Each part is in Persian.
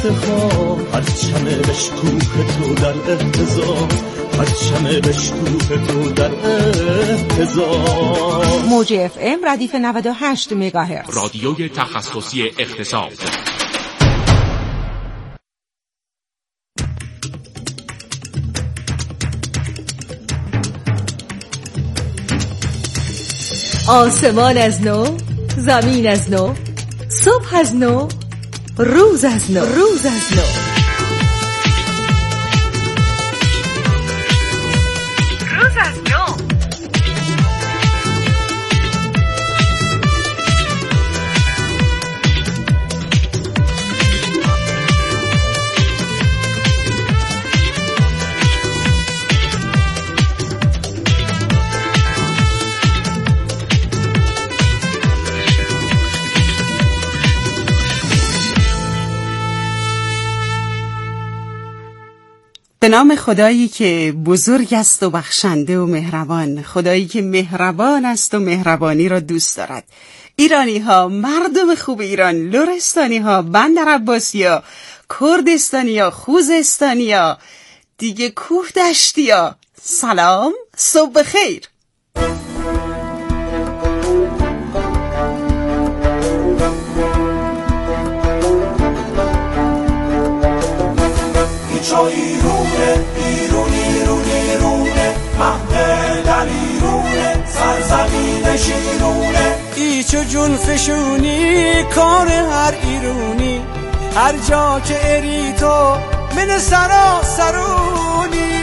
افتخار، پرچم بشکوه تو در احتضار، پرچم بشکوه تو در احتضار. موج اف ام ردیف 98 مگاهرتز، رادیوی تخصصی اقتصاد. آسمان از نو، زمین از نو، صبح از نو، روز از نو، روز از نو. روز از نو. به نام خدایی که بزرگ است و بخشنده و مهربان، خدایی که مهربان است و مهربانی را دوست دارد. ایرانی ها، مردم خوب ایران، لرستانی ها، بندر عباسی ها، کردستانی ها، خوزستانی ها، دیگه کوه دشتی ها، سلام، صبح بخیر. ایرونه مهده در ایرونه، سرزمین شیرونه. ای چو جون فشونی کار هر ایرونی، هر جا که اری تو من سرا سرونی.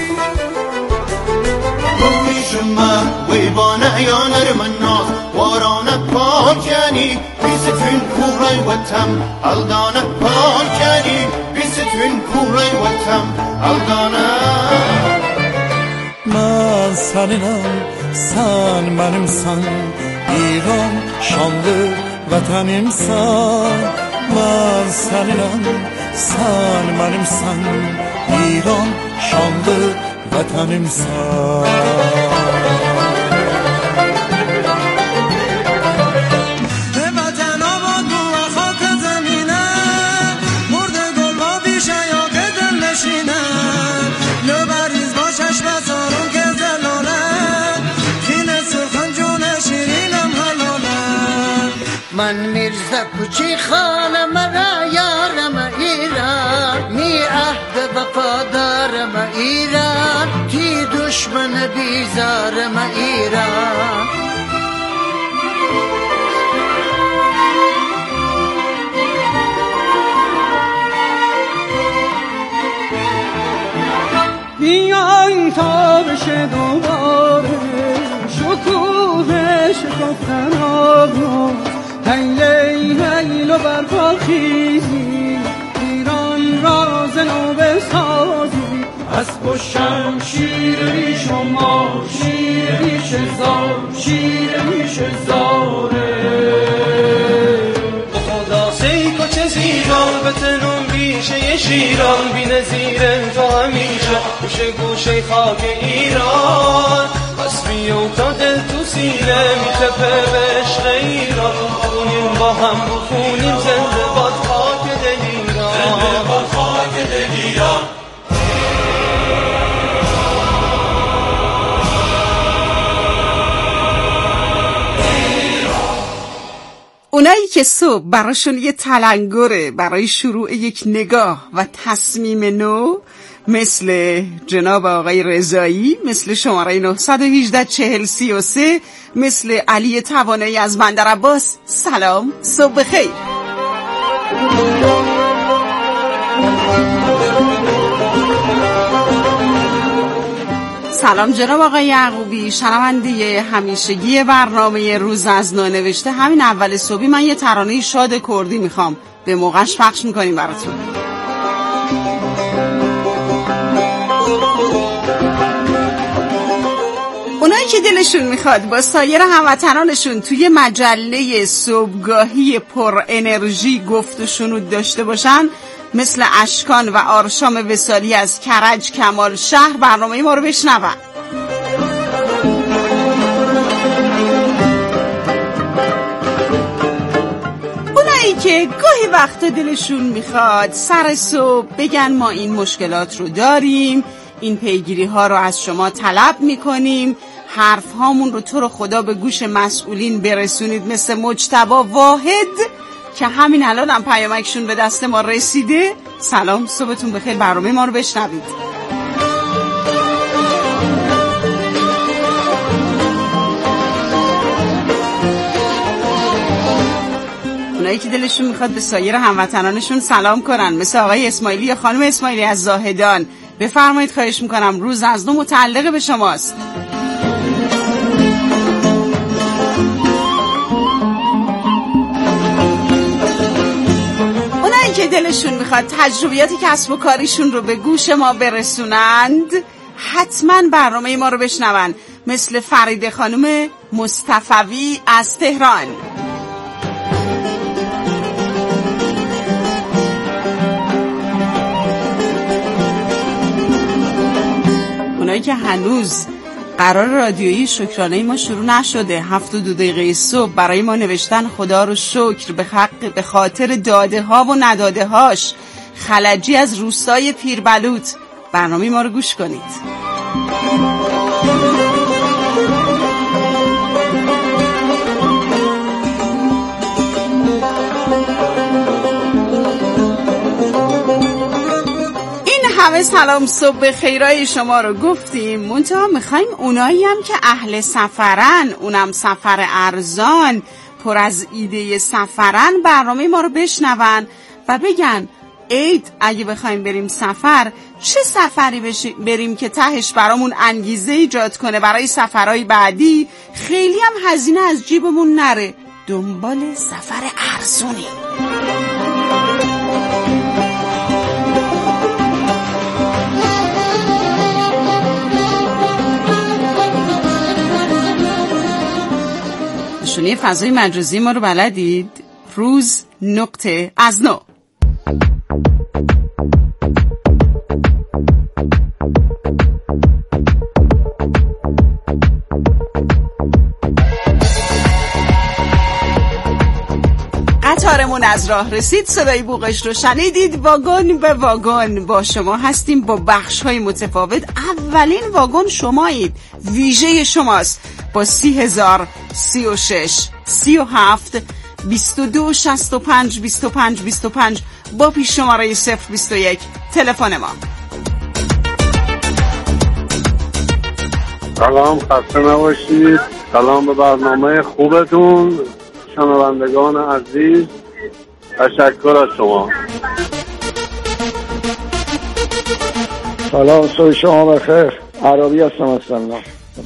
رویش من ویبانه یا نرمن ناز وارانه پاکنی، بیستون کوره وطم الدانه پاکنی، بیستون کوره وطم الدانه. من سنم سن منم سن، ایران شانlı وطنم سن. من سنم سن منم سن، ایران شانlı وطنم سن. من میرزا کوچی خانم را یارم ایران، می عهد وفادارم ایران، تی دشمن بیزارم ایران. بیاین تا بشه دوباره شکوه شکفتن آبنو، هیلی هیلو برپا خیزی، ایران را زنو بسازی. اسب و شمشیر ریش و ما، شیر ریش زار، شیر ریش زاره. خدا سیکو چه زیران بتنون بیشه شیران، بی نظیره تو همیشه گوشه گوشه خاک ایران. اسبی و تا دل تو سینه میتپه به عشق ایران، خونیم با هم بخونیم زنده باد خاک دل ایران، زنده باد خاک دل ایران. اونایی که صبح براشون یه تلنگره برای شروع یک نگاه و تصمیم نو، مثل جناب آقای رضایی، مثل شماره 918 4033، مثل علی توانایی از بندر عباس، سلام، صبح بخیر. سلام جناب آقای یعقوبی، شنونده همیشگی برنامه روز از نو. نوشته همین اول صبحی من یه ترانه شاد کردی میخوام، به موقعش پخش میکنیم براتون. اونایی که دلشون میخواد با سایر هموطنانشون توی مجله صبحگاهی پر انرژی گفت و شنود داشته باشن، مثل اشکان و آرشام وصالی از کرج کمال شهر، برنامه ما رو بشنون. که گاهی وقتا دلشون میخواد سر صبح بگن ما این مشکلات رو داریم، این پیگیری ها رو از شما طلب میکنیم، حرف هامون رو تو رو خدا به گوش مسئولین برسونید، مثل مجتبی واحد که همین الان هم پیامکشون به دست ما رسیده. سلام، صبحتون بخیر، برنامه ما رو بشنوید. اونایی که دلشون میخواد به سایر هموطنانشون سلام کنن، مثل آقای اسماعیلی یا خانم اسماعیلی از زاهدان، بفرمایید، خواهش میکنم. روز از نو متعلق به شماست. اونایی که دلشون میخواد تجربیات کسب و کاریشون رو به گوش ما برسونند، حتما برنامه ما رو بشنون، مثل فرید خانم مصطفوی از تهران. اونایی که هنوز قرار رادیویی شکرانه ما شروع نشده، 72 دقیقه صبح برای ما نوشتن خدا رو شکر به خاطر داده ها و نداده هاش، خلجی از روستای پیربلوط، برنامه ما رو گوش کنید. همه سلام صبح خیرای شما رو گفتیم، منتها میخوایم اونایی هم که اهل سفرن، اونم سفر ارزان، پر از ایده سفرن، برنامه ما رو بشنون و بگن عید اگه بخوایم بریم سفر، چه سفری بریم که تهش برامون انگیزه ایجاد کنه برای سفرهای بعدی، خیلی هم هزینه از جیبمون نره، دنبال سفر ارزونی. نشونی فضای مجازی ما رو بلدید؟ روز.از نو. قطارمون از راه رسید، صدای بوقش رو شنیدید، واگن به واگن با شما هستیم با بخش‌های متفاوت. اولین واگن شمایید، ویژه شماست، با 30,000 36 37 22 65 25 25 با پیش شماره 021 تلفن ما. سلام، خسته نباشید. سلام به برنامه خوبتون، شنوندگان عزیز، تشکر از شما. سلام، صبح شما بخیر. عربی هستم اصلا.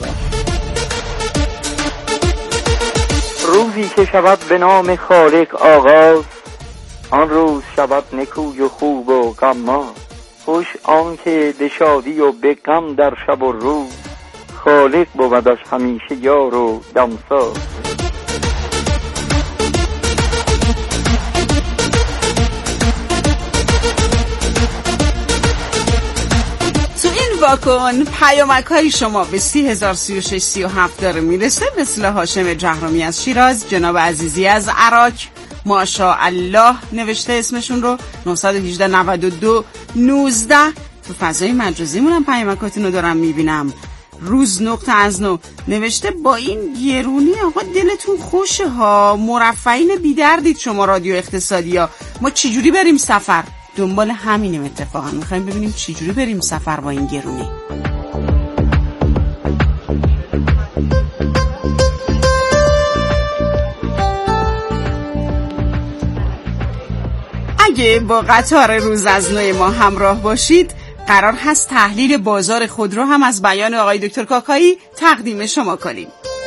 روزی که شود به نام خالق آغاز، آن روز شود نکوی و خوب و غماز. خوش آن که به شادی و به غم در شب و روز، خالق بودش همیشه یار و دمساز. واکن پیامک های شما به 30,000 36 37 داره میرسه، مثل هاشم جهرمی از شیراز، جناب عزیزی از عراق، ماشاءالله نوشته اسمشون رو، 918 92 19. تو فضای مجازیمون هم پیامکاتون رو دارم میبینم. روز.از نو نوشته با این گرونی آقا دلتون خوشه ها، مرفعین بیدردید شما رادیو اقتصادی ها، ما چجوری بریم سفر؟ دنبال همینیم اتفاقا، میخوایم ببینیم چجوری بریم سفر با این گرونی. اگه با قطار روز از نو ما همراه باشید، قرار هست تحلیل بازار خودرو هم از بیان آقای دکتر کاکایی تقدیم شما کنیم.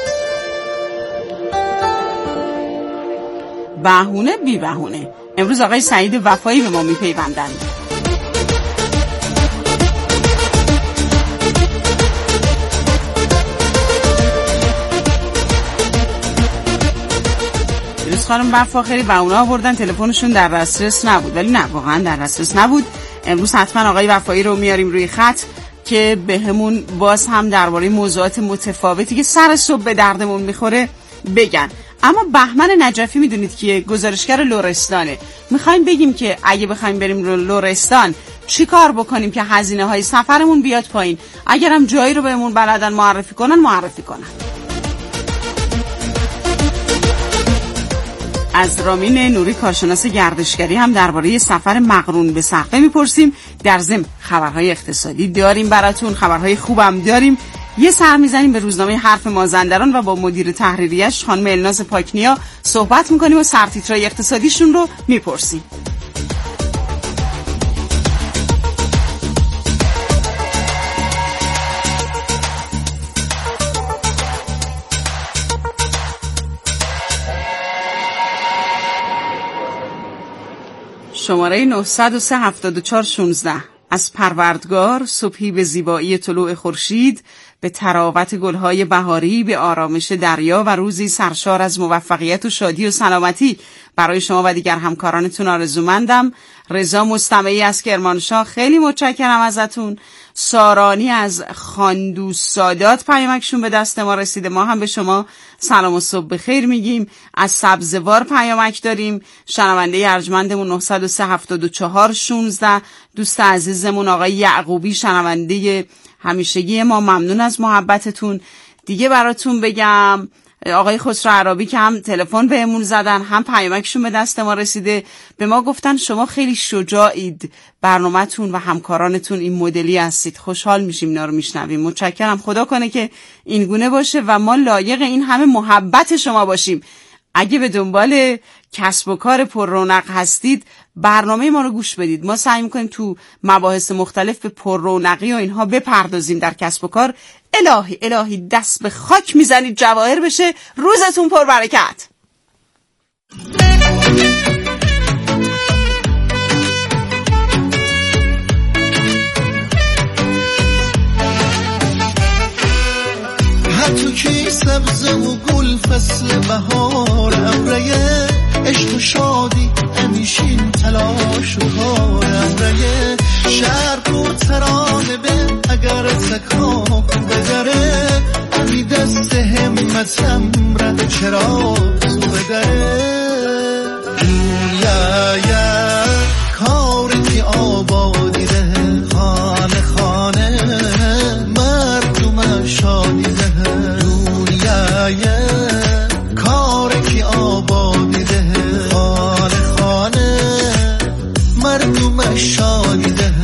بهونه بی بهونه، امروز آقای سعید وفایی به ما میپیوندند. دیروز خانم وفاخری و اونا آوردن تلفنشون در دسترس نبود، ولی نه واقعا در دسترس نبود. امروز حتما آقای وفایی رو میاریم روی خط که بهمون باز هم درباره موضوعات متفاوتی که سر صبح به دردمون میخوره بگن. اما بهمن نجفی میدونید که گزارشگر لرستانه. میخوایم بگیم که اگه بخوایم بریم لرستان چی کار بکنیم که هزینه های سفرمون بیاد پایین. اگرم جایی رو بهمون بلدن معرفی کنن. از رامین نوری کارشناس گردشگری هم درباره سفر مقرون به صفه میپرسیم. در ضمن خبرهای اقتصادی داریم براتون، خبرهای خوبم داریم. یه سر میزنیم به روزنامه حرف مازندران و با مدیر تحریریش خانم الناز پاکنیا صحبت میکنیم و سرتیترهای اقتصادیشون رو میپرسیم. شماره 903-74-16 از پروردگار، صبحی به زیبایی طلوع خورشید، به تراوت گلهای بهاری، به آرامش دریا و روزی سرشار از موفقیت و شادی و سلامتی برای شما و دیگر همکارانتون آرزومندم. رضا مستمعی از کرمانشاه، خیلی متشکرم ازتون. سارانی از خاندوس سادات پیامکشون به دست ما رسیده، ما هم به شما سلام و صبح بخیر میگیم. از سبزوار پیامک داریم، شنونده ارجمندمون 903-74-16، دوست عزیزمون آقای یعقوبی شنونده همیشگی ما، ممنون از محبتتون. دیگه براتون بگم آقای خسرو عربی که هم تلفن بهمون زدن هم پیامکشون به دست ما رسیده، به ما گفتن شما خیلی شجاعید، برنامه‌تون و همکارانتون این مدلی هستید، خوشحال میشیم اینا رو میشنویم. متشکرم، خدا کنه که این گونه باشه و ما لایق این همه محبت شما باشیم. اگه به دنبال کسب و کار پر رونق هستید، برنامه ما رو گوش بدید. ما سعی میکنیم تو مباحث مختلف به پر رونقی و اینها بپردازیم در کسب و کار. الهی دست به خاک میزنید جواهر بشه، روزتون پر برکت. تو کی سبز و گل فصل بهار، ابره عشق و شادی همیشین تلاش و کار، ابره شرق و ترانه به اگر سکاک بدره، امی دست همتم رد چراغ بدره. دنیا کاری آبادی ده، خانه خانه مردم شادی ده. کار کی آبادی ده، خانه خانه مردم شادی ده.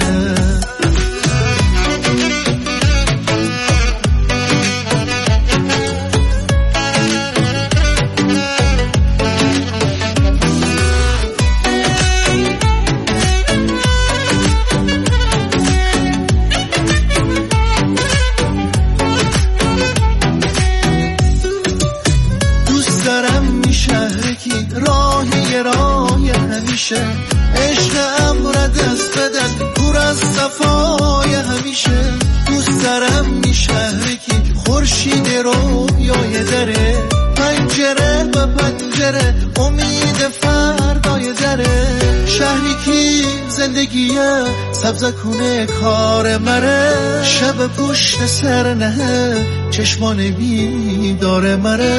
عشق امر دست بدن پر از صفای همیشه. دوست دارم این شهری که خورشید رویای دره، پنجره به پنجره امید فردای دره. شهری که زندگیه سبز کنه کار مره، شب پشت سر نه چشمان بیدار مره.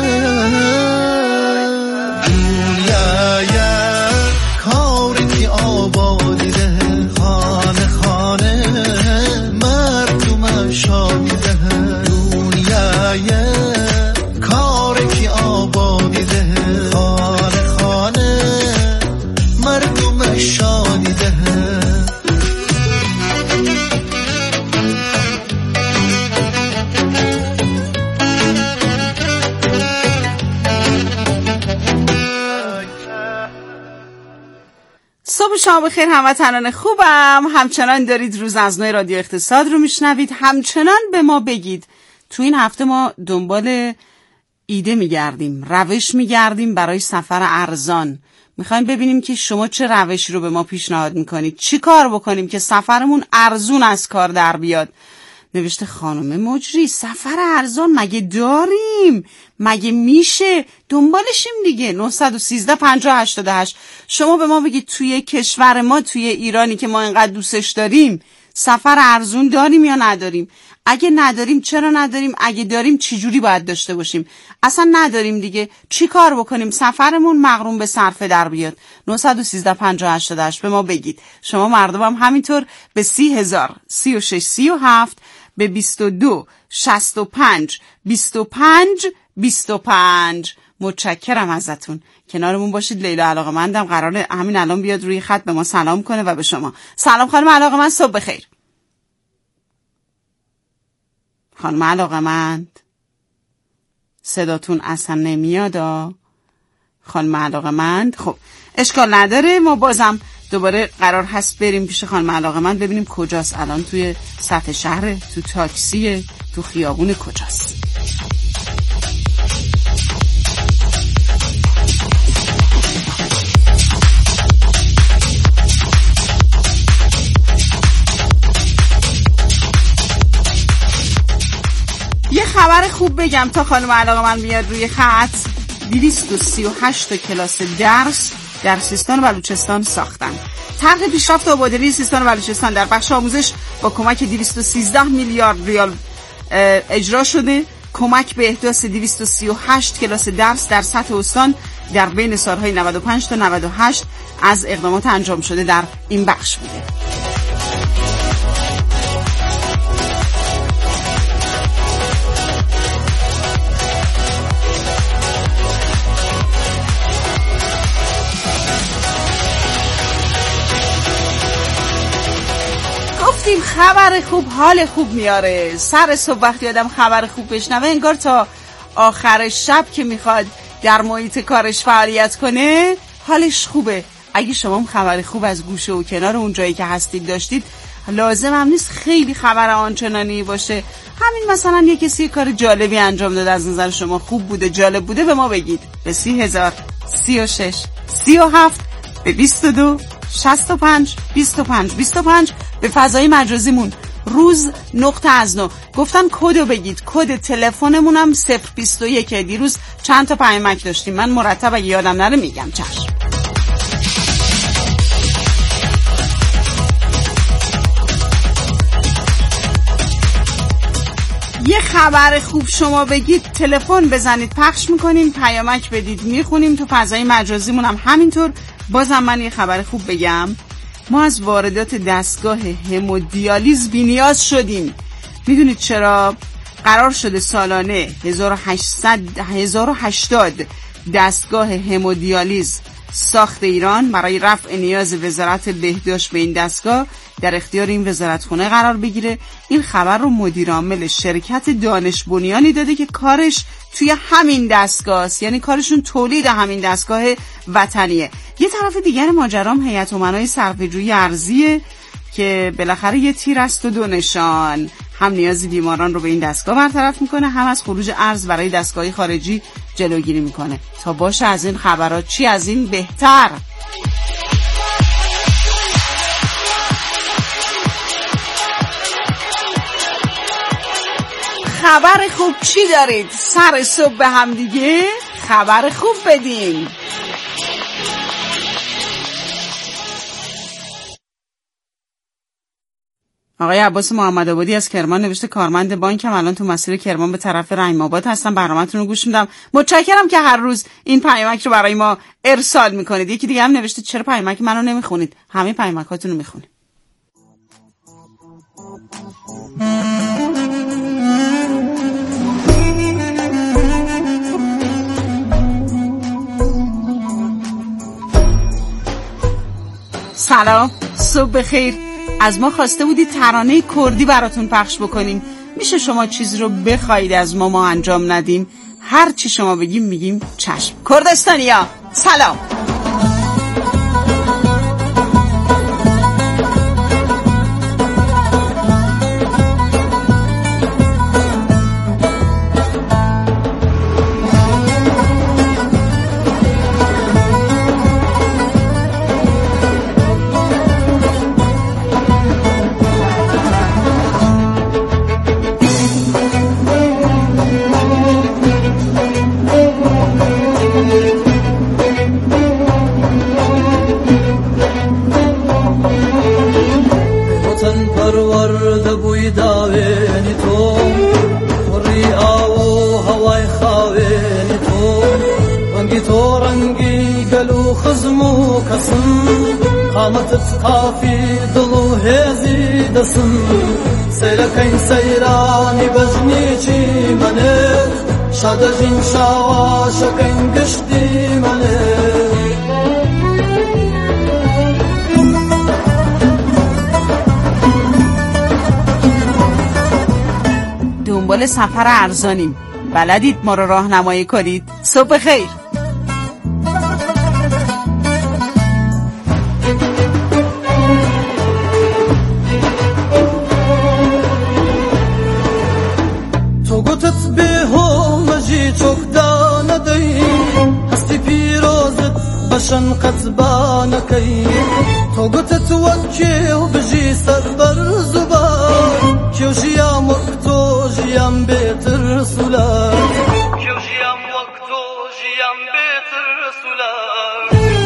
دنیا کاری که آبادی ده، خانه خانه مردم شادی ده. دنیا کاری که آبادی ده، خانه خانه مردم شادی ده. صبح شما بخیر هموطنان خوبم. همچنان دارید روز از نو رادیو اقتصاد رو میشنوید. همچنان به ما بگید. تو این هفته ما دنبال ایده میگردیم، روش میگردیم برای سفر ارزان. میخوایم ببینیم که شما چه روشی رو به ما پیشنهاد میکنید، چی کار بکنیم که سفرمون ارزون از کار در بیاد. نوشته خانم مجری، سفر ارزان مگه داریم؟ مگه میشه؟ دنبالشیم دیگه. 913-50-88. شما به ما بگید توی کشور ما، توی ایرانی که ما اینقدر دوستش داریم، سفر ارزون داریم یا نداریم؟ اگه نداریم چرا نداریم؟ اگه داریم چی جوری باید داشته باشیم؟ اصلا نداریم دیگه چی کار بکنیم سفرمون مغروم به صرفه در بیاد؟ 913 5088 به ما بگید. شما مردم هم همینطور به 30,000 36 37 به 22 65 25 25. متشکرم ازتون. کنارمون باشید. لیلا علاقه‌مندم قراره همین الان بیاد روی خط به ما سلام کنه و به شما. سلام خانم علاقه‌مند، صبح بخیر. خانم علاقه‌مند صداتون اصلا نمیاد. خانم علاقه‌مند خب اشکال نداره، ما بازم دوباره قرار هست بریم پیش خانم علاقه‌مند ببینیم کجاست الان. توی سطح شهر، تو تاکسیه، تو خیابون، کجاست؟ یه خبر خوب بگم تا خانم علاقه‌مند میاد روی خط. 238 کلاس درس در سیستان و بلوچستان ساختن. طرح پیشرفت آبادانی سیستان و بلوچستان در بخش آموزش با کمک 213 میلیارد ریال اجرا شده. کمک به احداث 238 کلاس درس در سطح استان در بین سالهای 95 تا 98 از اقدامات انجام شده در این بخش بوده. خبر خوب حال خوب میاره. سر صبح وقتی آدم خبر خوب بشنوه انگار تا آخر شب که میخواد در محیط کارش فعالیت کنه حالش خوبه. اگه شما هم خبر خوب از گوشه و کنار اون جایی که هستید داشتید، لازم هم نیست خیلی خبر آنچنانی باشه. همین مثلا یه کسی کار جالبی انجام داده، از نظر شما خوب بوده، جالب بوده، به ما بگید. به 30,000 36 37 به 22 65 25 25 به فضای مجازیمون روز.از9 گفتن کدو بگید. کد تلفنمونم 021. دیروز چند تا پیامک داشتیم، من مرتب اگه یادم نره میگم. چشم. یه خبر خوب شما بگید، تلفن بزنید پخش میکنیم، پیامک بدید میخونیم. تو فضای مجازیمون هم همینطور. بازم من یه خبر خوب بگم، ما از واردات دستگاه همودیالیز بی‌نیاز شدیم. میدونید چرا؟ قرار شده سالانه 1080 دستگاه همودیالیز ساخت ایران برای رفع نیاز وزارت بهداشت به این دستگاه در اختیار این وزارتخونه قرار بگیره. این خبر رو مدیر عامل شرکت دانش بنیانی داده که کارش توی همین دستگاه است، یعنی کارشون تولید همین دستگاه وطنیه. یه طرف دیگر ماجرام هیئت امنای صرفه‌جویی ارضیه که بالاخره یه تیر است و دو نشان، هم نیاز بیماران رو به این دستگاه برطرف میکنه، هم از خروج ارز برای دستگاه خارجی جلوگیری میکنه. تا باشه از این خبرات چی از این بهتر. خبر خوب چی دارید؟ سر صبح به هم دیگه خبر خوب بدین. آقای عباس محمدآبادی از کرمان نوشته کارمند بانکم، الان تو مسیر کرمان به طرف رحیم‌آباد هستم، برنامه‌تون رو گوش میدم. متشکرم که هر روز این پیامک رو برای ما ارسال میکنید. یکی دیگه هم نوشته چرا پیامک منو نمیخونید؟ همه پیامکاتون رو میخونیم. سلام، صبح بخیر. از ما خواسته بودید ترانه کردی براتون پخش بکنیم. میشه شما چیزی رو بخواید از ما انجام ندیم؟ هر چی شما بگیم میگیم چشم. کردستانیا سلام. Atıt kafi dolu hezi dasın Seylekeyn seyrani bejni çimenet Şadajin şava şakeyn gışdi menet دنبال سفر ارزانیم، بلدید ما رو راهنمایی کنید. صبح خیر. تو گوتت به هولجی çok da nadayım Hasti pirozet başan qatbanakay تو گوتت وکیو بجی سر بر زبان کیو جیام وقتو جیام بهتر سولار کیو جیام وقتو جیام بهتر سولار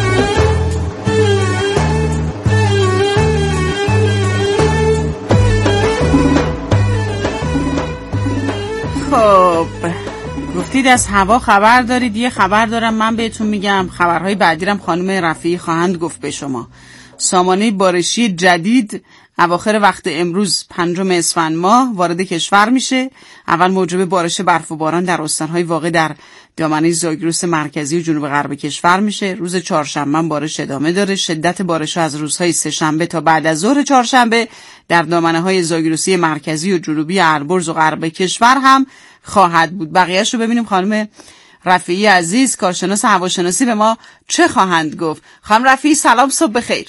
خب گفتید از هوا خبر دارید، یه خبر دارم من بهتون میگم. خبرهای بعدی رم خانم رفیعی خواهند گفت به شما. سامانه بارشی جدید اواخر وقت امروز 5 اسفند ماه وارد کشور میشه. اول موجب بارش برف و باران در استانهای واقع در دامنه زاگرس مرکزی و جنوب غرب کشور میشه. روز چهارشنبه بارش ادامه داره. شدت بارش از روزهای سه‌شنبه تا بعد از ظهر چهارشنبه در دامنه‌های زاگرسی مرکزی و جنوبی البرز و غرب کشور هم خواهد بود. بقیه‌اش رو ببینیم خانم رفیعی عزیز کارشناس هواشناسی به ما چه خواهند گفت. خانم رفیعی سلام، صبح بخیر.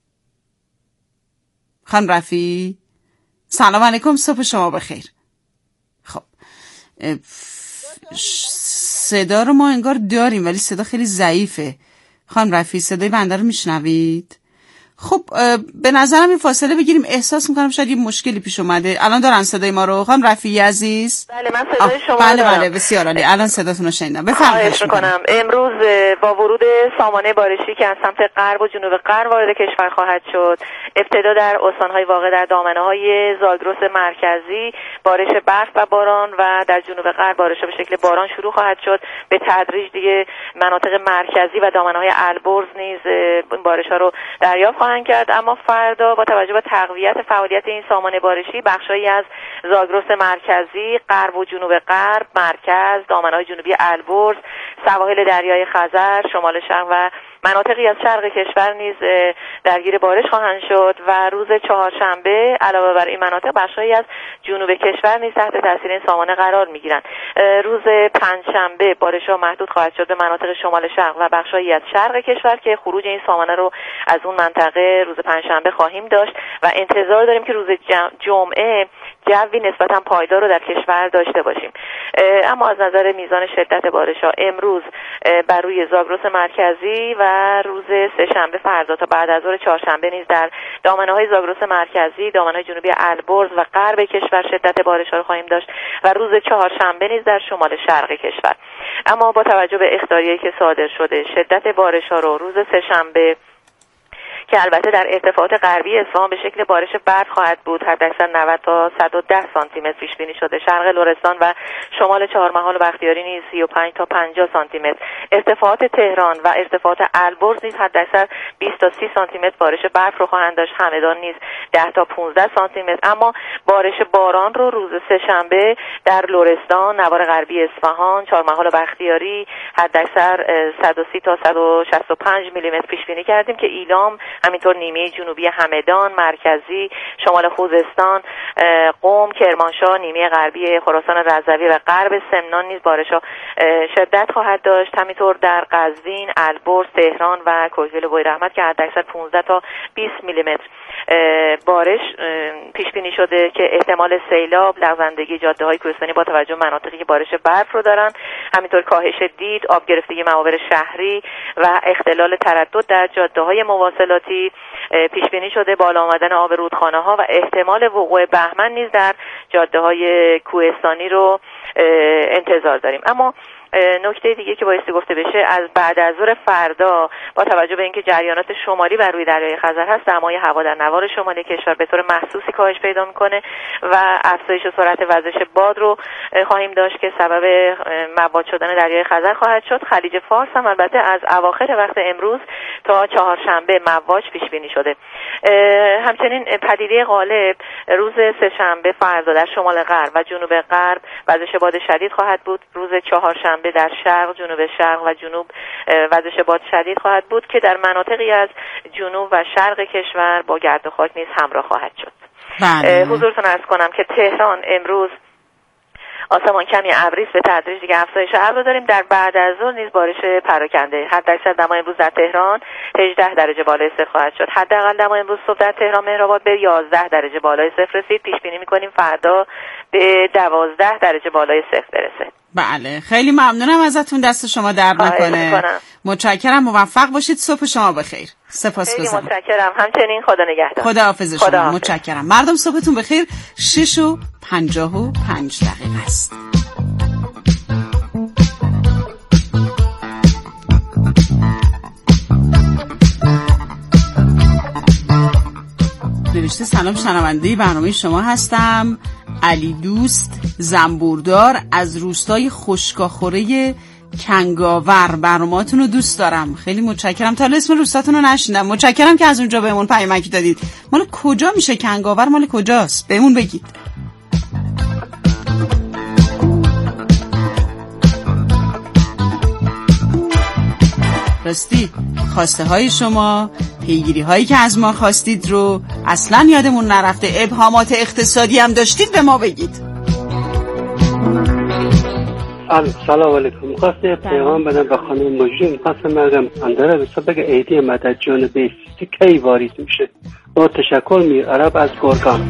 خانم رفیعی سلام علیکم، صبح شما بخیر. خب صدا رو ما انگار داریم ولی صدا خیلی ضعیفه. خانم رفیعی صدای بنده رو میشنوید؟ خب به نظرم این فاصله بگیریم، احساس میکنم شاید یه مشکلی پیش اومده. الان دارن صدای ما رو خانم رفیعی عزیز؟ بله من صدای شما بله دارم. بله بسیار عالی، الان صداتون رو شنیدم. بفرمایید. امروز با ورود سامانه بارشی که از سمت غرب و جنوب غرب وارد کشور خواهد شد، ابتدا در استان‌های واقع در دامنه‌های زاگرس مرکزی بارش برف و باران و در جنوب غرب بارش به شکل باران شروع خواهد شد. به تدریج دیگه مناطق مرکزی و دامنه‌های البرز نیز این بارش‌ها رو دریافت خواهند کرد. اما فردا با توجه به تقویت فعالیت این سامانه بارشی بخشایی از زاگرس مرکزی، غرب و جنوب غرب، مرکز، دامنه‌های جنوبی البرز، سواحل دریای خزر، شمال شرق و مناطقی از شرق کشور نیز درگیر بارش خواهند شد و روز چهارشنبه علاوه بر این مناطق بخشایی از جنوب کشور نیز تحت تاثیر این سامانه قرار میگیرند. روز پنجشنبه بارش‌ها محدود خواهد شد به مناطق شمال شرق و بخشایی از شرق کشور که خروج این سامانه رو از اون منطقه روز پنجشنبه خواهیم داشت و انتظار داریم که روز جمعه جوی نسبتا پایدار رو در کشور داشته باشیم. اما از نظر میزان شدت بارش‌ها امروز بر روی زاگرس مرکزی و روز سه‌شنبه فردا تا بعد از ظهر چهارشنبه نیز در دامنه‌های زاگرس مرکزی، دامنه‌های جنوبی البرز و غرب کشور شدت بارش‌ها رو خواهیم داشت و روز چهارشنبه نیز در شمال شرق کشور. اما با توجه به اخطاریه‌ای که صادر شده شدت بارش‌ها رو روز سه‌شنبه که البته در ارتفاعات غربی اصفهان به شکل بارش برف خواهد بود، حداکثر 90 تا 110 سانتی متر پیش بینی شده. شرق لرستان و شمال چهارمحال و بختیاری نیز 35 تا 50 سانتی متر. ارتفاعات تهران و ارتفاعات البرز نیز حداکثر 20 تا 30 سانتی متر بارش برف رو خواهند داشت. همدان نیز 10 تا 15 سانتی متر. اما بارش باران رو روز سه‌شنبه در لرستان، نوار غربی اصفهان، چهارمحال و بختیاری حداکثر 130 تا 165 میلی متر پیش بینی کردیم که ایلام، همینطور نیمه جنوبی همدان، مرکزی، شمال خوزستان، قم، کرمانشاه، نیمه غربی خراسان رضوی و غرب سمنان نیز بارش‌ها شدت خواهد داشت. همینطور در قزوین، البرز، تهران و کوهگیل بویراحمد که حداکثر 15 تا 20 میلی متر بارش پیش بینی شده که احتمال سیلاب، لغزندگی جاده‌های کوهستانی با توجه به مناطقی که بارش برف رو دارن، همینطور کاهش دید، آب گرفتگی موابر شهری و اختلال تردد در جاده‌های مواصلاتی پیش بینی شده. بالا آمدن آب رودخانه‌ها و احتمال وقوع بهمن نیز در جاده‌های کوهستانی رو انتظار داریم. اما نکته دیگه که بایستی گفته بشه، از بعد از ظهر فردا با توجه به اینکه جریانات شمالی بر روی دریای خزر هست، دمای هوا در نوار شمالی کشور به طور محسوسی کاهش پیدا میکنه و افزایش سرعت وزش باد رو خواهیم داشت که سبب موج شدن دریای خزر خواهد شد. خلیج فارس هم البته از اواخر وقت امروز تا چهارشنبه مواج پیش بینی شده. همچنین پدیده غالب روز سه‌شنبه فردا در شمال غرب و جنوب غرب وزش باد شدید خواهد بود. روز چهارشنبه در شرق، جنوب شرق و جنوب وزش باد شدید خواهد بود که در مناطقی از جنوب و شرق کشور با گرد و خاک نیز همراه خواهد شد. حضورتون عرض کنم که تهران امروز آسمان کمی ابری به تدریج دیگه افزایش ابر داریم. در بعد از ظهر نیز بارش پراکنده. حداکثر دما امروز در تهران 18 درجه بالای صفر خواهد شد. حداقل دما امروز صبح در تهران مهرآباد به 11 درجه بالای صفر رسید. پیش بینی می‌کنیم فردا به 12 درجه بالای صفر برسه. بله، خیلی ممنونم ازتون، دست شما درد نکنه. متشکرم، موفق باشید، صبح شما بخیر. سپاسگزارم. خیلی متشکرم، همچنین خدا نگهدار. خداحافظ شما. متشکرم. مردم صبحتون بخیر. 6:55 است. نوشته سلام، شنونده برنامه شما هستم، علی دوست زنبوردار از روستای خشکاخوره کنگاور. برنامه‌تون رو دوست دارم. خیلی متشکرم. تا اسم روستاتون رو نشنیدم. متشکرم که از اونجا بهمون پیامکی دادید. مال کجا میشه کنگاور؟ مال کجاست؟ بهمون بگید. راستی خواسته های شما، پیگیری هایی که از ما خواستید رو اصلا یادمون نرفته. ابهامات اقتصادی هم داشتید به ما بگید. سلام علیکم. خواستم پیغام بدم به خانم مجری. خواستم بگم اندره بسا بگه ایدی مدد جان بیستی کی وارد میشه. با تشکر میر عرب از گرگان.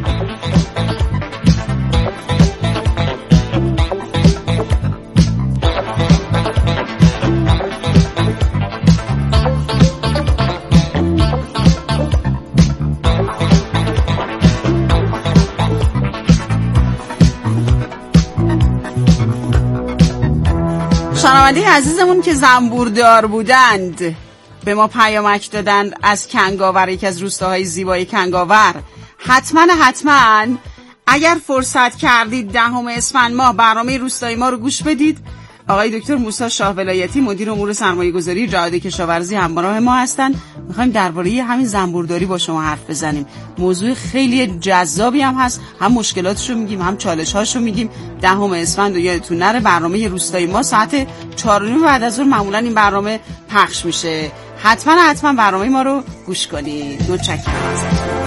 شنونده عزیزمون که زنبوردار بودند به ما پیامک دادند از کنگاور، یکی از روستاهای زیبای کنگاور. حتما اگر فرصت کردید 10 اسفند ماه برنامه روستای ما رو گوش بدید. آقای دکتر موسی شاه ولایتی مدیر امور سرمایه‌گذاری جهاد کشاورزی همراه ما هستن. میخوایم درباره همین زنبورداری با شما حرف بزنیم. موضوع خیلی جذابی هم هست، هم مشکلاتشو میگیم هم چالش‌هاشو میگیم. 10 اسفند یادتون نره برنامه روستای ما ساعت 4:30 بعد از ظهر معمولا این برنامه پخش میشه. حتما برنامه ما رو گوش کنید. متشکرم.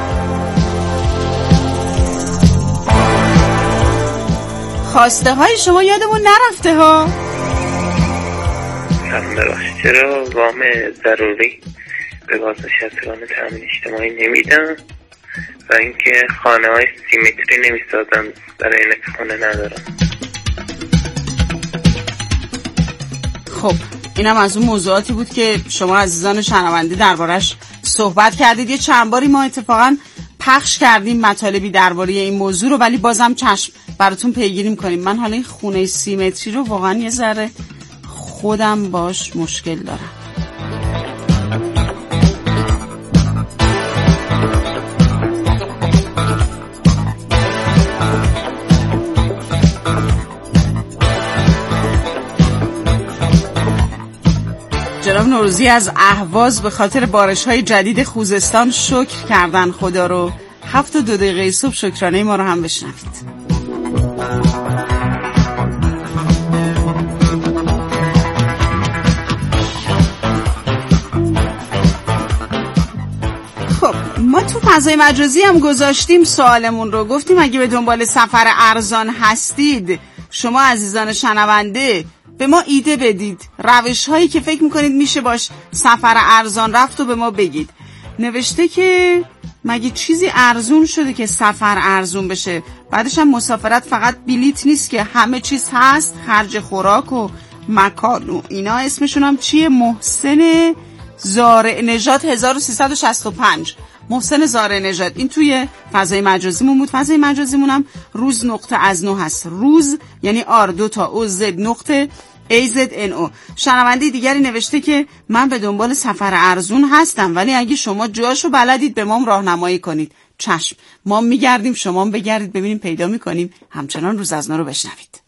خواسته های شما یادمون نرفته ها. چرا وام ضروری به بازنشستگان تامین اجتماعی نمیدن و اینکه خانه های سیمتری نمیسازن برای اینه که خونه ندارن. خب اینم از اون موضوعاتی بود که شما عزیزان شنونده دربارش صحبت کردید. یه چند باری ما اتفاقا پخش کردیم مطالبی درباره این موضوع رو، ولی بازم چشم براتون پیگیری می‌کنیم. من حالا این خونه سیمتری رو واقعا یه ذره خودم باش مشکل دارم. جناب نوروزی از اهواز به خاطر بارش‌های جدید خوزستان شکر کردن خدا رو. 7:02 دقیقه صبح شکرانه ما رو هم بشنوید. خب ما تو فضای مجازی هم گذاشتیم سوالمون رو، گفتیم اگه به دنبال سفر ارزان هستید شما عزیزان شنونده به ما ایده بدید، روش هایی که فکر میکنید میشه باش سفر ارزان رفت و به ما بگید. نوشته که مگه چیزی ارزون شده که سفر ارزون بشه؟ بعدش هم مسافرت فقط بلیت نیست که همه چیز هست، خرج خوراک و مکان و اینا. اسمشون هم چیه؟ محسن زارع نژاد 1365. محسن زارع نژاد. این توی فضای مجازیمون بود. فضای مجازیمون هم روز نقطه از 9 هست. روز یعنی R2 تا OZ نقطه AZNO. شنونده دیگری نوشته که من به دنبال سفر ارزون هستم، ولی اگه شما جاشو بلدید به ما راهنمایی کنید. چشم، ما میگردیم، شما بگردید ببینیم پیدا میکنیم. همچنان روز از نو رو بشنوید.